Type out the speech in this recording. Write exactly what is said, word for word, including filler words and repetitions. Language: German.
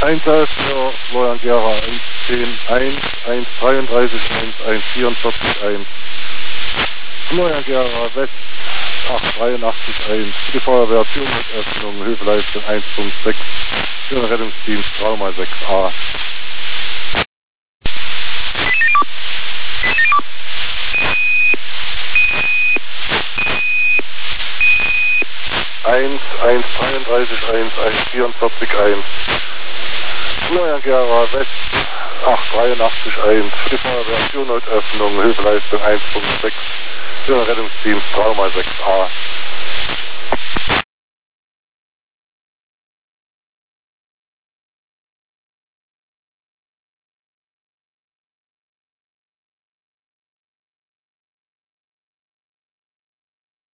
Einsatz für Florian Gera, eins zehn eins, eins dreiunddreißig eins, eins vierundvierzig eins. Florian Gera, West, acht dreiundachtzig eins. Für die Feuerwehr, Türnotöffnung, Hilfeleistung eins Punkt sechs. Für den Rettungsdienst drei mal sechs a. eins, eins dreiunddreißig eins, eins vierundvierzig eins. Florian Gera, West, acht dreiundachtzig eins. Für die Feuerwehr, Türnotöffnung, Hilfeleistung eins Punkt sechs. Für den Rettungsdienst drei mal sechs a.